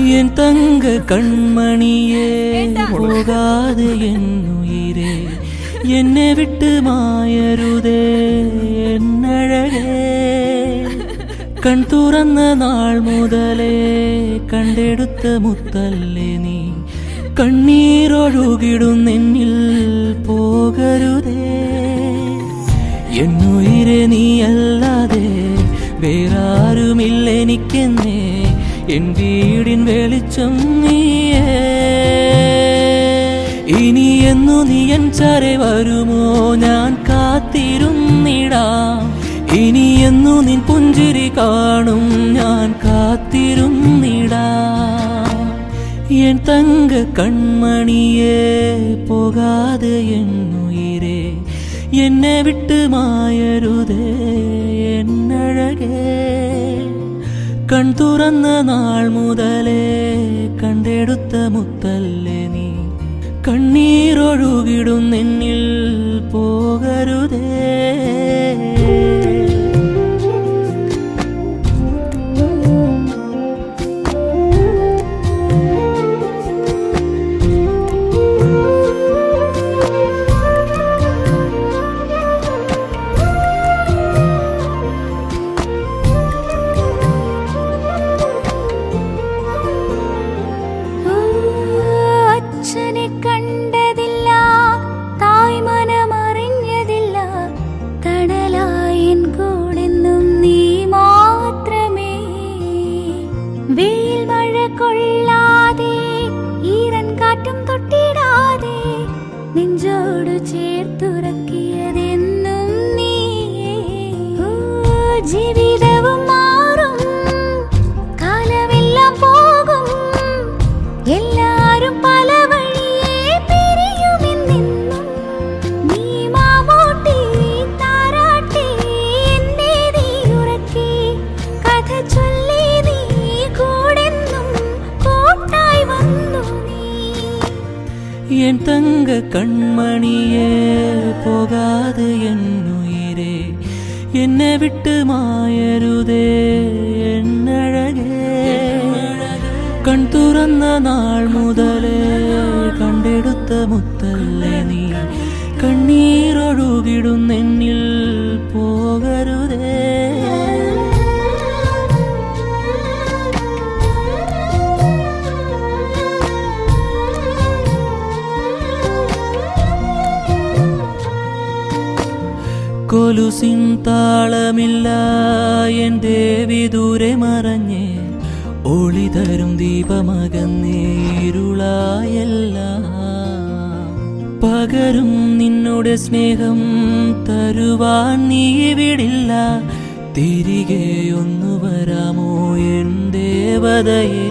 என் தங்க கண்மணியே போகாது என் உயிரே என்னை விட்டு மாயருதே என்னழகே கண் തുറന്ന നാൾ മുതലേ കണ്ടെടുത്ത മുത്തല്ലേ നീ കണ്ണീരൊഴുകിടുന്നെന്നിൽ പോകരുതേ എന്നുയിരെ നീയല്ലാതെ വേറാരുമില്ല എനിക്കെന്നേ എൻ വീടിൻ വെളിച്ചം നീയേ ഇനി എന്നു നീ എൻ ചാരെ വരുമോ ഞാൻ കാത്തിരുന്നിടാം ഇനി എന്നു നിൻ പുഞ്ചിരി കാണും ഞാൻ കാത്തിരുന്നിടാം എൻ തങ്ക കൺമണിയേ പോകാതെ എൻ ഉയിരേ എന്നെ വിട്ട് മായരുതേ എന്നഴകേ കൺ തുറന്ന നാൾ മുതലേ കണ്ടെടുത്ത മുത്തല്ലേ നീ കണ്ണീരൊഴുകിടുന്നെന്നിൽ പോകരുതേ നെഞ്ചോട് ചേർത്തുറക്കിയതെന്നും നീയേ ജീവിതവും മാറും കാലമെല്ലാം പോകും എല്ലാരും പല വഴിയേ പിരിയുമെന്നെന്നും നീ മാമൂട്ടി താരാട്ടി എന്നെ നീ ഉറക്കി കഥ ചൊല്ലി നീ കൂടെന്നും കൂട്ടായി വന്നു என் தங்க கண்மணியே போகாது என் உயிரே என்னை விட்டு மாயருதே என்னழகே கண் തുറന്ന നാൾ മുതലേ കണ്ടെടുത്ത മുത്തല്ലേ നീ കണ്ണീരൊഴുകിടുന്നെന്നിൽ പോകരുതേ കൊലുസിൻ താളമില്ല എൻ ദേവി ദൂരെ മറഞ്ഞേ ഒളിതരും ദീപമകന്നേ ഇരുളായെല്ലാം പകരും നിന്നോട് സ്നേഹം തരുവാൻ നീ വിടില്ല തിരികെ ഒന്നു വരാമോ എൻ ദേവതയേ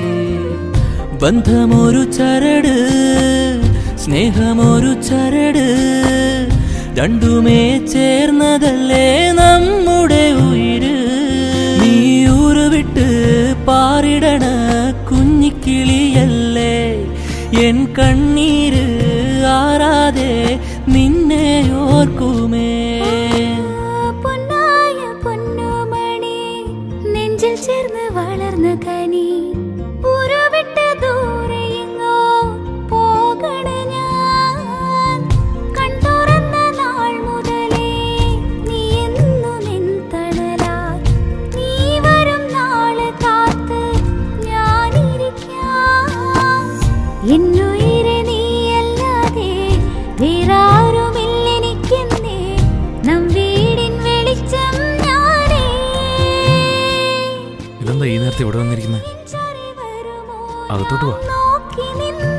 ബന്ധമൊരു ചരട് സ്നേഹമൊരു ചരട് രണ്ടുമേ ചേർന്നതല്ലേ നമ്മുടെ ഉയിര് നീ ഊര് വിട്ട് പാറിടണ കുഞ്ഞിക്കിളിയല്ലേ എൻ കണ്ണീര് ആറാതെ നിന്നെ ഓർക്കുമേ പൊന്നായ പൊന്നുമണി നെഞ്ചിൽ ചേർന്ന് വളർന്ന കനി ഊര് വിട്ട് ദൂരെ എങ്ങോ പോകണ എന്നുയിരെ നീയല്ലാതെ വേറാരുമില്ലെനിക്കെന്നേ നം വീടിൻ വെളിച്ചം ഞാനേ ഇതെന്താ ഈ നേരത്തെ ഇവിടെ വന്നിരിക്കുന്നത്? അകത്തോട്ട് വാ.